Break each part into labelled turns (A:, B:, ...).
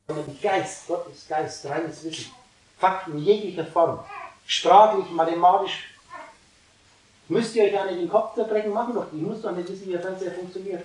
A: Sondern Geist, Gott ist Geist, reines Wissen. Fakten in jeglicher Form. Sprachlich, mathematisch. Müsst ihr euch gar nicht den Kopf zerbrechen, machen doch die. Ihr müsst doch nicht wissen, wie der Fernseher funktioniert.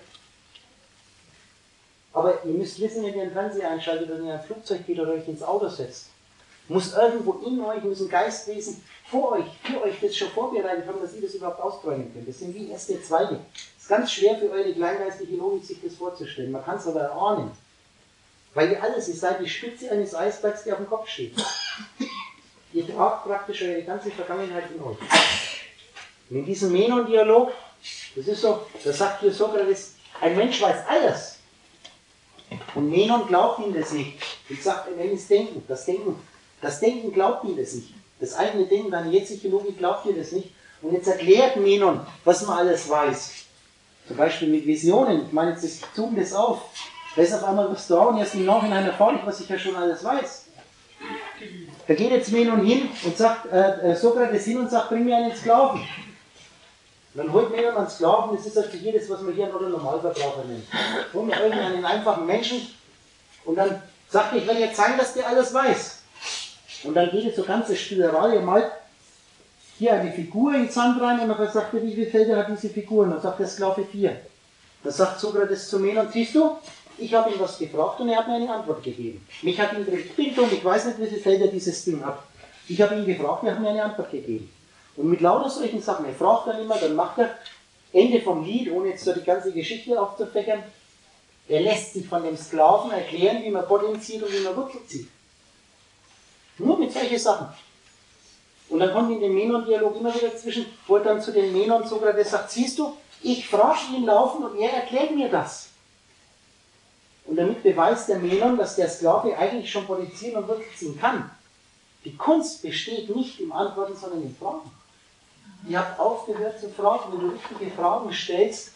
A: Aber ihr müsst wissen, wenn ihr einen Fernseher einschaltet oder in ein Flugzeug geht oder euch ins Auto setzt, muss irgendwo in euch, muss ein Geistwesen für euch das schon vorbereitet haben, dass ihr das überhaupt ausbrennen könnt. Das sind wie erste Zweige. Es ist ganz schwer für eure kleingeistliche Logik, sich das vorzustellen. Man kann es aber erahnen. Weil ihr alles, ihr seid die Spitze eines Eisbergs, der auf dem Kopf steht. Ihr tragt praktisch eure ganze Vergangenheit in euch. Und in diesem Menon-Dialog, das ist so, da sagt hier Sokrates, ein Mensch weiß alles. Und Menon glaubt ihm das nicht. Und sagt, er nennt es Denken. Das Denken glaubt ihm das nicht. Das eigene Denken, deine jetzige Logik glaubt dir das nicht. Und jetzt erklärt Menon, was man alles weiß. Zum Beispiel mit Visionen. Ich meine, jetzt zoom das auf. Da ist auf einmal was da und erst im Nachhinein erfahre ich, was ich ja schon alles weiß. Da geht jetzt Menon hin und sagt, Sokrates hin und sagt, bring mir einen Sklaven. Und dann holt Menon einen Sklaven, das ist also jedes, was man hier einen Normalverbraucher nennt. Holen wir irgendeinen einfachen Menschen und dann sagt er, ich will jetzt zeigen, dass der alles weiß. Und dann geht es so ganze Spielerei, er malt hier eine Figur ins Sand rein und dann sagt er, wie viele Felder hat diese Figur? Und dann sagt der Sklave 4. Dann sagt Sokrates zu Menon, siehst du, ich habe ihn was gefragt und er hat mir eine Antwort gegeben. Mich hat interessiert Bildung, ich weiß nicht, wie viele Felder dieses Ding hat. Ich habe ihn gefragt, er hat mir eine Antwort gegeben. Und mit lauter solchen Sachen, er fragt dann immer, dann macht er, Ende vom Lied, ohne jetzt so die ganze Geschichte aufzufächern, er lässt sich von dem Sklaven erklären, wie man potenziert und wie man Wurzel zieht. Nur mit solchen Sachen. Und dann kommt in dem Menon-Dialog immer wieder zwischen, wo er dann zu den Menon Sokrates sagt, siehst du, ich frage ihn laufen und er erklärt mir das. Und damit beweist der Menon, dass der Sklave eigentlich schon potenzieren und Wurzel ziehen kann. Die Kunst besteht nicht im Antworten, sondern im Fragen. Ihr habt aufgehört zu fragen, wenn du richtige Fragen stellst,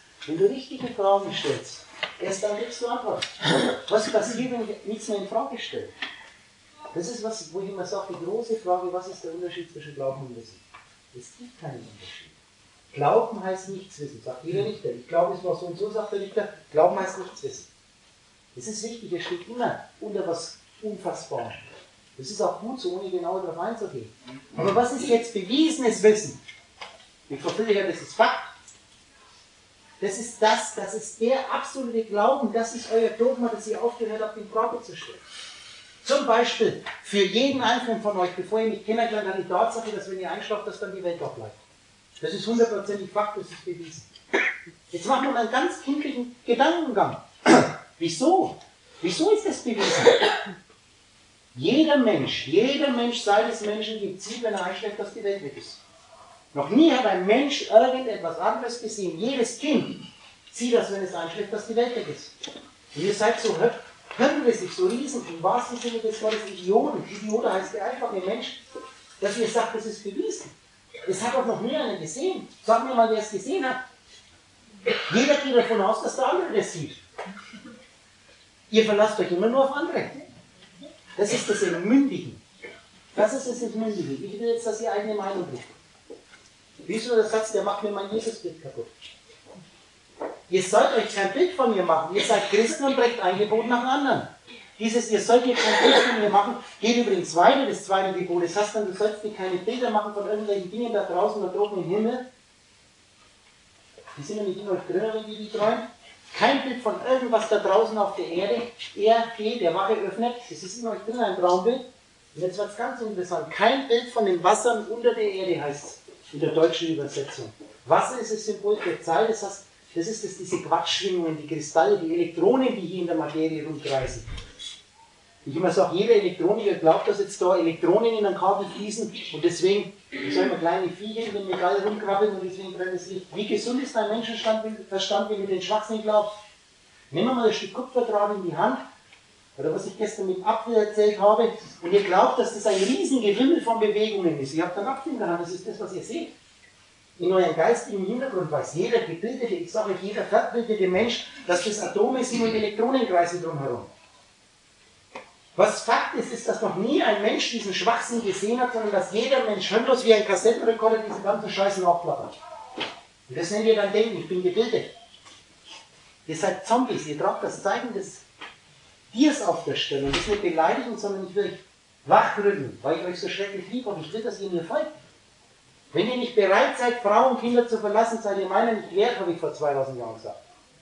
A: erst dann kriegst du Antworten. Was passiert, wenn ich nichts mehr in Frage stelle? Das ist was, wo ich immer sage, die große Frage, was ist der Unterschied zwischen Glauben und Wissen? Es gibt keinen Unterschied. Glauben heißt nichts wissen, sagt jeder Richter. Ich glaube, es war so und so, sagt der Richter. Glauben heißt nichts wissen. Es ist wichtig, es steht immer unter was Unfassbarem. Das ist auch gut so, ohne genauer darauf einzugehen. Aber was ist jetzt bewiesenes Wissen? Ich verfiltere, das ist Fakt. Das ist der absolute Glauben, das ist euer Dogma, dass ihr aufgehört habt, in Frage zu stellen. Zum Beispiel für jeden Einzelnen von euch, bevor ihr mich kennengelernt habt, die Tatsache, dass wenn ihr einschlaft, dass dann die Welt doch bleibt. Das ist 100%ig Fakt, das ist bewiesen. Jetzt machen wir mal einen ganz kindlichen Gedankengang. Wieso? Wieso ist das bewiesen? Jeder Mensch, seit es Menschen gibt, sieht, wenn er einschläft, dass die Welt weg ist. Noch nie hat ein Mensch irgendetwas anderes gesehen. Jedes Kind sieht das, wenn es einschläft, dass die Welt weg ist. Und ihr seid so hirnrissig, so riesen, im wahrsten Sinne des Wortes Idioten. Idiote heißt der einfache Mensch, dass ihr sagt, das ist bewiesen. Das hat doch noch nie einer gesehen. Sag mir mal, wer es gesehen hat. Jeder geht davon aus, dass der andere das sieht. Ihr verlasst euch immer nur auf andere. Das ist das Entmündigen. Das ist das Entmündigen. Ich will jetzt, dass ihr eigene Meinung kriegt. Wie ist nur der Satz, der macht mir mein Jesusbild kaputt. Ihr sollt euch kein Bild von mir machen. Ihr seid Christen und brecht ein Gebot nach dem anderen. Dieses, ihr sollt hier kein Bild von mir machen, geht übrigens weiter, das zweite Gebot. Das heißt dann, du sollst dir keine Bilder machen von irgendwelchen Dingen da draußen, da droben im Himmel. Die sind ja nicht in euch drin, wenn ihr die träumt. Kein Bild von irgendwas da draußen auf der Erde. Er geht, der Wache öffnet, das ist in euch drin, ein Traumbild. Und jetzt wird es ganz interessant. Kein Bild von den Wassern unter der Erde, heißt es in der deutschen Übersetzung. Wasser ist das Symbol der Zeit, das heißt, das ist diese Quatschschwingungen, die Kristalle, die Elektronen, die hier in der Materie rumkreisen. Ich immer sage, jeder Elektroniker glaubt, dass jetzt da Elektronen in ein Kabel fließen und deswegen sollen wir kleine Viecher in den Metall rumkrabbeln und deswegen brennt das Licht. Wie gesund ist dein Menschenverstand, wenn du den Schwachsinn glaubst? Nehmen wir mal ein Stück Kupferdraht in die Hand, oder was ich gestern mit Apfel erzählt habe, und ihr glaubt, dass das ein Riesengewimmel von Bewegungen ist. Ihr habt einen Apfel in der Hand, das ist das, was ihr seht. In eurem geistigen Hintergrund weiß jeder gebildete, ich sage euch, jeder verbildete Mensch, dass das Atome sind und Elektronenkreise drumherum. Was Fakt ist, ist, dass noch nie ein Mensch diesen Schwachsinn gesehen hat, sondern dass jeder Mensch hirnlos wie ein Kassettenrekorder diese ganzen Scheiße nachklappert. Und das nennt ihr dann Denken, ich bin gebildet. Ihr seid Zombies, ihr tragt das Zeichen Tiers auf der Stelle. Und das nicht beleidigen, sondern ich will euch wachrütteln, weil ich euch so schrecklich liebe und ich will, dass ihr mir folgt. Wenn ihr nicht bereit seid, Frauen und Kinder zu verlassen, seid ihr meiner nicht wert, habe ich vor 2000 Jahren gesagt.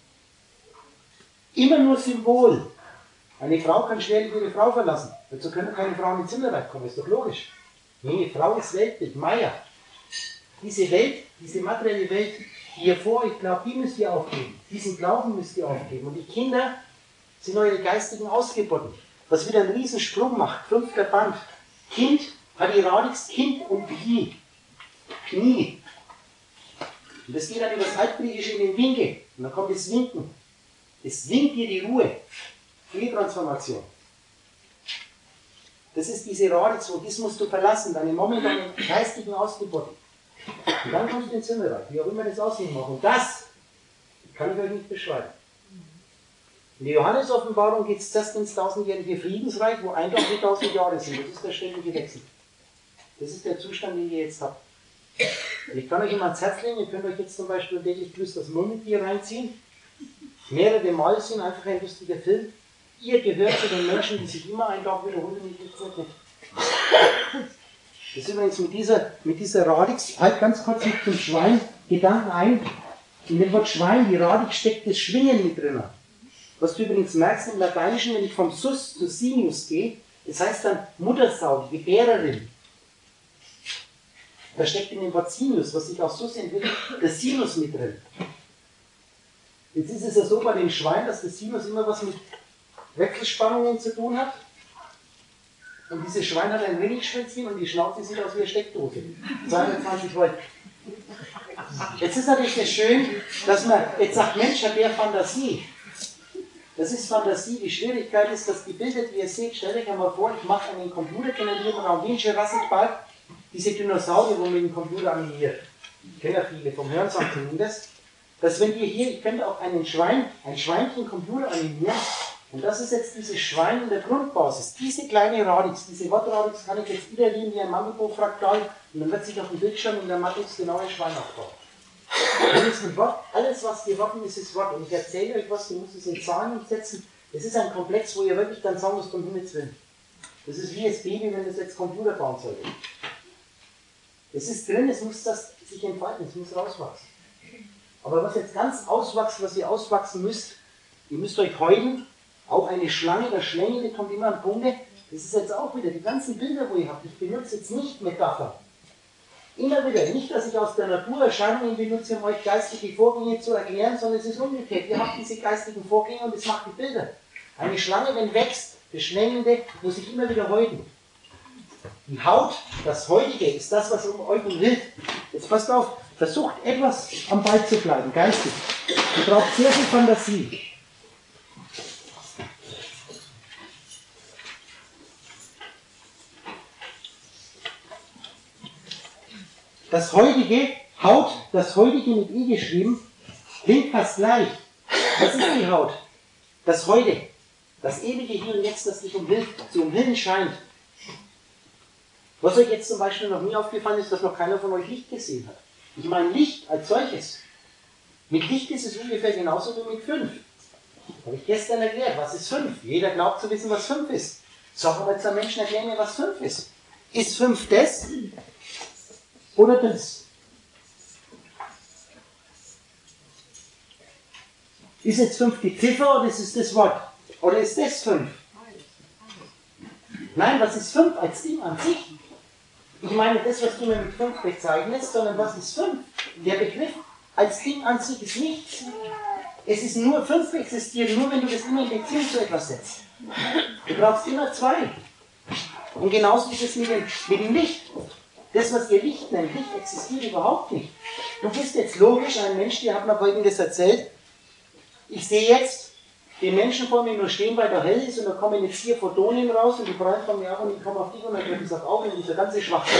A: Immer nur Symbol. Eine Frau kann schwerlich ihre Frau verlassen. Dazu können keine Frauen ins Himmelreich kommen, ist doch logisch. Nee, Frau ist Weltbild, Maya. Diese Welt, diese materielle Welt, die ihr vor euch glaubt, die müsst ihr aufgeben. Diesen Glauben müsst ihr aufgeben. Und die Kinder sind eure geistigen Ausgeburten. Was wieder einen riesen Sprung macht. 5. Band. Kind hat ihr Radix, Kind und Knie. Knie. Und das geht dann über das Altgriechische in den Winkel. Und dann kommt das Winken. Es winkt dir die Ruhe. Transformation. Das ist diese Radix, und das musst du verlassen, deine momentanen geistigen Ausgeburten. Und dann kommst du ins Himmelreich, wie auch immer das aussehen mag. Und das kann ich euch nicht beschreiben. In der Johannes-Offenbarung geht es zuerst ins 1000-jährige Friedensreich, wo 1000 Jahre sind. Das ist der ständige Wechsel. Das ist der Zustand, den ihr jetzt habt. Und ich kann euch immer ans Herz legen, ihr könnt euch jetzt zum Beispiel täglich plus das Murmeltier reinziehen. Mehrere Mal sind einfach ein lustiger Film. Ihr gehört zu den Menschen, die sich immer einen Tag wiederholen und ich jetzt nicht. Das ist übrigens mit dieser Radix, halt ganz kurz mit dem Schwein, Gedanken ein. In dem Wort Schwein, die Radix, steckt das Schwingen mit drin. Was du übrigens merkst im Lateinischen, wenn ich vom Sus zu Sinius gehe, das heißt dann Muttersau, die Gebärerin. Da steckt in dem Wort Sinus, was sich aus Sus entwickelt, der Sinus mit drin. Jetzt ist es ja so bei den Schweinen, dass der Sinus immer was mit Wechselspannungen zu tun hat. Und dieses Schwein hat ein Ringschwänzchen und die Schnauze sieht aus wie eine Steckdose. 220 Volt. Jetzt ist natürlich das schön, dass man jetzt sagt, Mensch, hat der Fantasie. Das ist Fantasie. Die Schwierigkeit ist, dass gebildet, wie ihr seht, stellt euch einmal vor, ich mache einen computergenerierten Raum wie ein Jurassic Park, diese Dinosaurier, wo man den Computer animiert. Ich kenne ja viele, vom Hörensagen zumindest. Dass wenn wir hier, ich könnte auch ein Schweinchen Computer animieren, und das ist jetzt dieses Schwein in der Grundbasis. Diese kleine Radix, diese Wortradix kann ich jetzt iterieren wie ein Mandelbo-Fraktal und dann wird sich auf dem Bildschirm in der Matrix genau ein Schwein aufbauen. Alles mit Wort, alles was wir Worten ist, ist Wort. Und ich erzähle euch was, ihr müsst es in Zahlen umsetzen. Es ist ein Komplex, wo ihr wirklich dann sagen müsst, um Himmels Willen. Das ist wie das Baby, wenn es jetzt Computer bauen sollte. Es ist drin, es muss das sich entfalten, es muss rauswachsen. Aber was jetzt ganz auswachsen, was ihr auswachsen müsst, ihr müsst euch heulen. Auch eine Schlange, der Schlängel, kommt immer an Punkte. Das ist jetzt auch wieder die ganzen Bilder, wo ihr habt. Ich benutze jetzt nicht Metapher. Immer wieder. Nicht, dass ich aus der Natur Erscheinungen benutze, um euch geistige Vorgänge zu erklären, sondern es ist umgekehrt. Ihr habt diese geistigen Vorgänge und das macht die Bilder. Eine Schlange, wenn wächst, das Schlängelnde, muss ich immer wieder heulen. Die Haut, das Heutige, ist das, was um euch umhüllt. Jetzt passt auf, versucht etwas am Ball zu bleiben, geistig. Ihr braucht sehr viel Fantasie. Das Heutige, Haut, das Heutige mit I geschrieben, klingt fast gleich. Was ist die Haut? Das Heute, das ewige Hier und Jetzt, das dich zu umhüllen scheint. Was euch jetzt zum Beispiel noch nie aufgefallen ist, dass noch keiner von euch Licht gesehen hat. Ich meine Licht als solches. Mit Licht ist es ungefähr genauso wie mit 5. Habe ich gestern erklärt, was ist 5? Jeder glaubt zu wissen, was 5 ist. Sag aber jetzt einem Menschen, erklären mir, was 5 ist. Ist 5 das? Oder das? Ist jetzt 5 die Ziffer oder ist es das Wort? Oder ist das 5? Nein, was ist 5 als Ding an sich? Ich meine das, was du mir mit 5 bezeichnest, sondern was ist 5? Der Begriff als Ding an sich ist nichts. Es ist nur, 5 existiert nur, wenn du das immer in Beziehung zu etwas setzt. Du brauchst immer 2. Und genauso ist es mit dem Licht. Das, was ihr Licht nennt, Licht existiert überhaupt nicht. Du bist jetzt logisch ein Mensch, der hat mir Folgendes erzählt. Ich sehe jetzt den Menschen vor mir nur stehen, weil der hell ist und da kommen jetzt 4 Photonen raus und die prallen von mir ab und ich komme auf dich und dann wird gesagt, auch in dieser ganze Schwachsinn.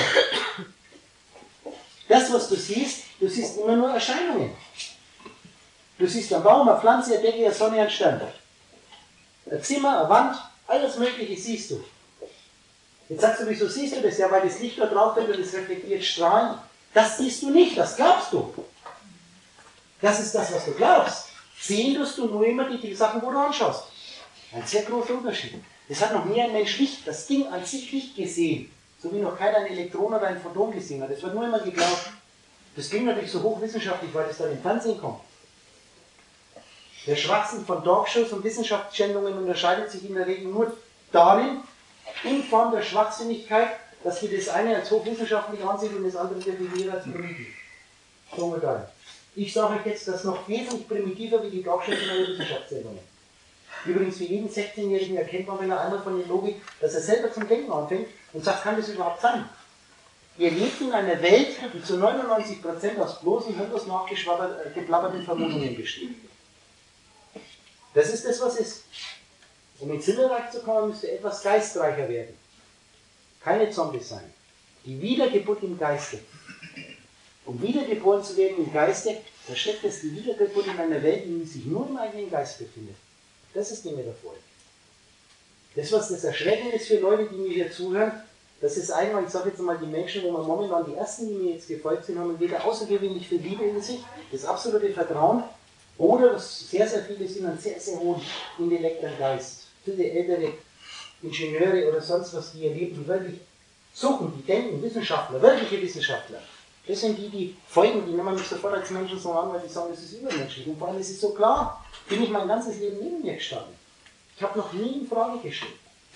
A: Das, was du siehst immer nur Erscheinungen. Du siehst einen Baum, eine Pflanze, eine Decke, eine Sonne, einen Stern. Ein Zimmer, eine Wand, alles Mögliche siehst du. Jetzt sagst du, wieso siehst du das? Ja, weil das Licht da drauf fällt und das reflektiert Strahlen. Das siehst du nicht, das glaubst du. Das ist das, was du glaubst. Sehen tust du nur immer die Sachen, wo du anschaust. Ein sehr großer Unterschied. Es hat noch nie ein Mensch Licht, das Ding an sich Licht gesehen, so wie noch keiner ein Elektron oder ein Photon gesehen hat. Das wird nur immer geglaubt. Das ging natürlich so hochwissenschaftlich, weil das dann im Fernsehen kommt. Der Schwachsinn von Talkshows und Wissenschaftsschändungen unterscheidet sich in der Regel nur darin, in Form der Schwachsinnigkeit, dass wir das eine als hochwissenschaftlich ansehen und das andere definieren als primitiv. So mit rein. Ich sage euch jetzt, das ist noch wesentlich primitiver wie die Talkshows in der Wissenschaftssendungen. Übrigens für jeden 16-Jährigen erkennt man, wenn er einmal von der Logik, dass er selber zum Denken anfängt und sagt, kann das überhaupt sein? Ihr lebt in einer Welt, die zu 99% aus bloßen, hirnlos nachgeplapperten Vermutungen besteht. Das ist das, was ist. Um ins Himmelreich zu kommen, müsst ihr etwas geistreicher werden. Keine Zombies sein. Die Wiedergeburt im Geiste. Um wiedergeboren zu werden im Geiste, da steckt es die Wiedergeburt in einer Welt, die sich nur im eigenen Geist befindet. Das ist die Metaphor. Das, was das Erschreckende ist für Leute, die mir hier zuhören, das ist einmal, ich sage jetzt mal, die Menschen, wo man momentan die ersten, die mir jetzt gefolgt sind, haben entweder außergewöhnlich viel Liebe in sich, das absolute Vertrauen, oder was sehr, sehr viele sind, einen sehr, sehr hohen intellektuellen Geist. Viele ältere Ingenieure oder sonst was, die ihr Leben, die wirklich suchen, die denken, Wissenschaftler, wirkliche Wissenschaftler. Das sind die, die folgen, die nehmen mich sofort als Menschen so an, weil die sagen, das ist übermenschlich. Und vor allem ist es so klar, bin ich mein ganzes Leben neben mir gestanden. Ich habe noch nie in Frage gestellt.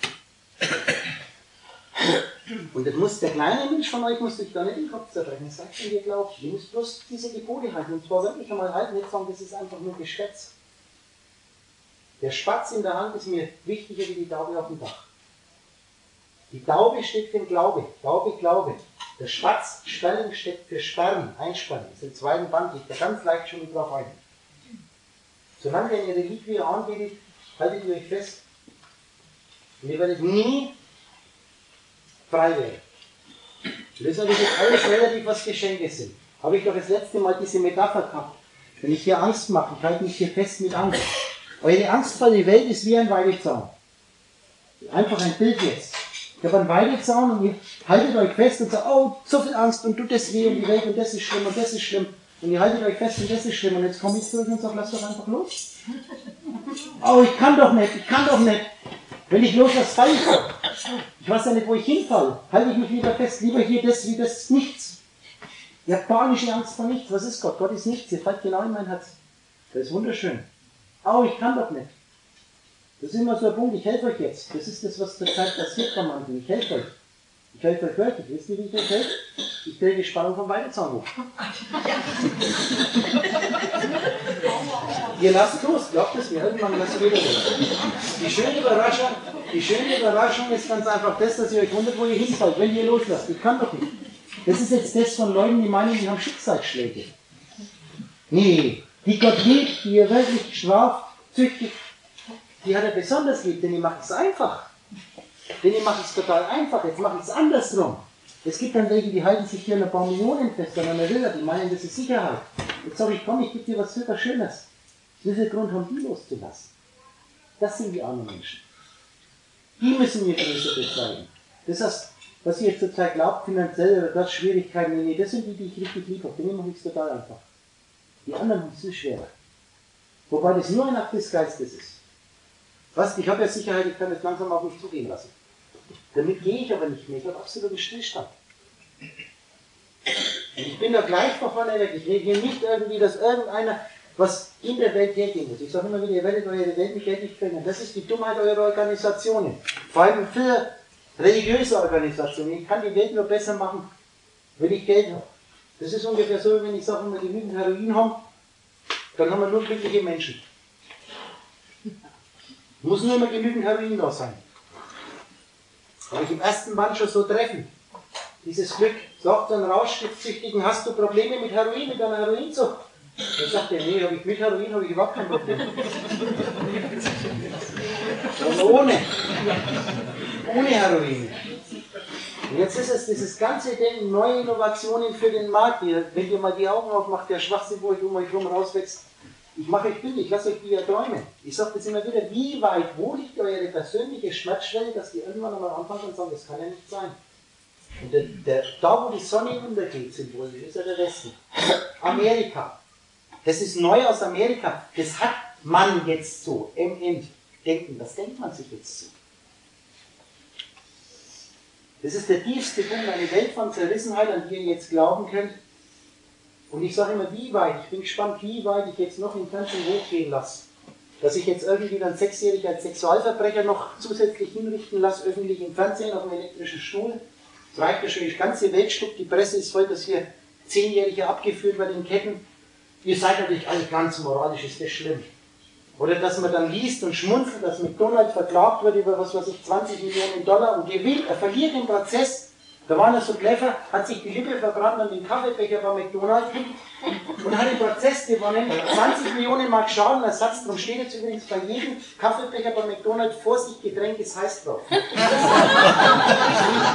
A: Und das muss der kleine Mensch von euch, muss sich da nicht den Kopf zerbrechen. Das sagt, wenn ihr glaubt, ihr müsst bloß diese Gebote halten. Und zwar wirklich einmal halten, nicht sagen, das ist einfach nur Geschwätz. Der Spatz in der Hand ist mir wichtiger wie die Taube auf dem Dach. Die Taube steht für den Glaube. Taube, Glaube. Der Spatz, Spelling, steht für Sperren, Einsperren. Das ist im zweiten Band, liegt da ganz leicht schon mit drauf ein. Solange ihr eine Reliquie anbetet, haltet ihr euch fest. Und ihr werdet nie frei werden. Und das ist natürlich jetzt alles relativ, was Geschenke sind. Habe ich doch das letzte Mal diese Metapher gehabt. Wenn ich hier Angst mache, ich halte mich hier fest mit Angst. Eure Angst vor der Welt ist wie ein Weidezaun. Einfach ein Bild jetzt. Ich habe einen Weidezaun und ihr haltet euch fest und sagt, oh, so viel Angst und tut das weh und die Welt und das ist schlimm und das ist schlimm. Und ihr haltet euch fest und das ist schlimm und jetzt komme ich durch und sage, lass doch einfach los. Oh, ich kann doch nicht, ich kann doch nicht. Wenn ich loslasse, falle ich doch. Ich weiß ja nicht, wo ich hinfalle. Halte ich mich lieber fest, lieber hier das wie das nichts. Ihr habt panische Angst vor nichts. Was ist Gott? Gott ist nichts. Ihr fallt genau in mein Herz. Das ist wunderschön. Oh, ich kann doch nicht. Das ist immer so ein Punkt, ich helfe euch jetzt. Das ist das, was zur Zeit passiert von manchen. Ich helfe euch. Ich helfe euch wirklich. Wisst ihr, wie ich euch helfe? Ich drehe die Spannung vom Weidezaun hoch. Ihr lasst los, glaubt es mir, irgendwann lasst ihr wieder los. Die schöne Überraschung ist ganz einfach das, dass ihr euch wundert, wo ihr hinfallt, wenn ihr loslasst. Ich kann doch nicht. Das ist jetzt das von Leuten, die meinen, die haben Schicksalsschläge. Nee, die Gott liebt, die ihr wirklich straft, züchtigt, die hat er besonders lieb, denn die macht es einfach. Denn die macht es total einfach, jetzt mache ich es andersrum. Es gibt dann welche, die halten sich hier ein paar Millionen fest an einer Villa, die meinen, das ist Sicherheit. Jetzt sage ich, komm, ich gebe dir was super Schönes. Wie viel Grund haben die loszulassen? Das sind die armen Menschen. Die müssen mir Größe bezeigen. Das heißt, was ihr zur Zeit glaubt, finanziell oder das Schwierigkeiten, nee, das sind die, die ich richtig lieb habe. Denen mache ich es total einfach. Die anderen haben es viel schwerer. Wobei das nur ein Akt des Geistes ist. Was? Ich habe ja Sicherheit, ich kann das langsam auf mich zugehen lassen. Damit gehe ich aber nicht mehr. Ich habe absoluten Stillstand. Und ich bin da gleich von vorne weg. Ich rede hier nicht irgendwie, dass irgendeiner was in der Welt hergehen muss. Ich sage immer wieder, ihr werdet eure Welt mit Geld nicht verändern. Das ist die Dummheit eurer Organisationen. Vor allem für religiöse Organisationen. Ich kann die Welt nur besser machen, wenn ich Geld habe. Das ist ungefähr so, wenn ich sage, wenn wir genügend Heroin haben, dann haben wir nur glückliche Menschen. Muss nur immer genügend Heroin da sein. Aber ich im ersten Band schon so treffen. Dieses Glück, sagt ein Rauschgiftsüchtigen, hast du Probleme mit Heroin, mit einer Heroinsucht? Dann sagt er, nee, mit Heroin habe ich überhaupt kein Problem. Und ohne Heroin. Und jetzt ist es dieses ganze Denken, neue Innovationen für den Markt. Wenn ihr mal die Augen aufmacht, der Schwachsinn, wo euch um euch herum rauswächst, ich mache euch Bilder, ich lasse euch wieder träumen. Ich sage das immer wieder, wie weit, wo liegt eure persönliche Schmerzschwelle, dass die irgendwann einmal anfangen und sagen, das kann ja nicht sein. Und da, wo die Sonne untergeht, symbolisch, ist ja der Westen. Amerika. Das ist neu aus Amerika. Das hat man jetzt so, MN. denken. Was denkt man sich jetzt so? Das ist der tiefste Punkt, eine Welt von Zerrissenheit, an die ihr jetzt glauben könnt. Und ich sage immer, wie weit, ich bin gespannt, wie weit ich jetzt noch im Fernsehen hochgehen lasse. Dass ich jetzt irgendwie dann 6-Jährige als Sexualverbrecher noch zusätzlich hinrichten lasse, öffentlich im Fernsehen auf einem elektrischen Stuhl. Das reicht ja schon, die ganze Welt stuckt, die Presse ist voll, dass hier 10-Jährige abgeführt werden in Ketten. Ihr seid natürlich alle ganz moralisch, ist das schlimm. Oder dass man dann liest und schmunzelt, dass McDonald's verklagt wird über was weiß ich, 20 Millionen Dollar und gewinnt, er verliert den Prozess. Da war er so clever, hat sich die Lippe verbrannt an den Kaffeebecher bei McDonald's und hat den Prozess gewonnen. 20 Millionen Mark Schadenersatz, darum steht jetzt übrigens bei jedem Kaffeebecher bei McDonald's Vorsicht, Getränk ist heiß drauf.